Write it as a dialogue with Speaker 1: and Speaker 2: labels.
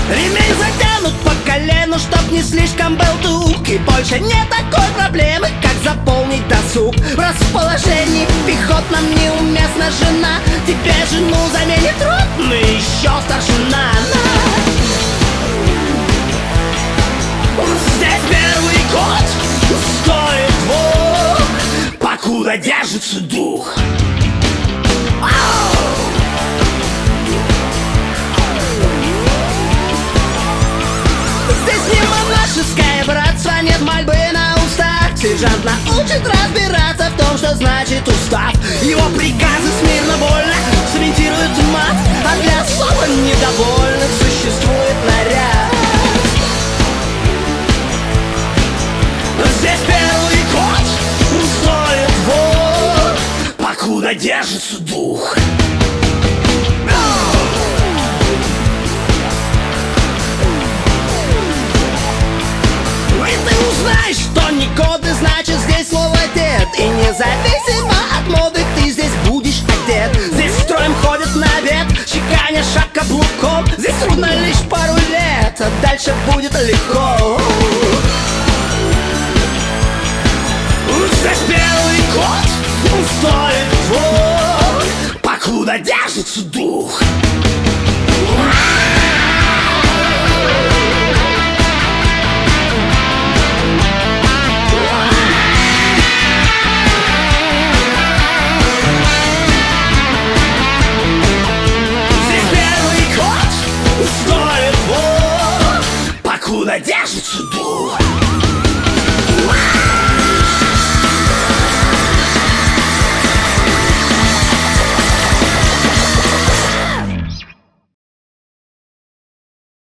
Speaker 1: Ремень затянут по колену, чтоб не слишком был тук. И больше не такой проблемы, как заполнить досуг. В расположении пехотном неуместна жена. Тебе жену заменит ротный еще старшина. Здесь первый год стоит двух, покуда держится дух. Здесь не монашеское братство, нет мольбы на устах. Сержант научит разбираться в том, что значит устав. Его приказы смирно вольно цементируют мат, а для особо недовольных существует наряд. Здесь первый год стоит двух, покуда держится дух. Знаешь, что не годы, значит здесь слово дед. И независимо от моды ты здесь будешь одет. Здесь строем ходят на вет, чеканя шаг каблуком. Здесь трудно лишь пару лет, а дальше будет легко. Здесь первый год стоит двух, покуда держится дух. Покуда держится дух.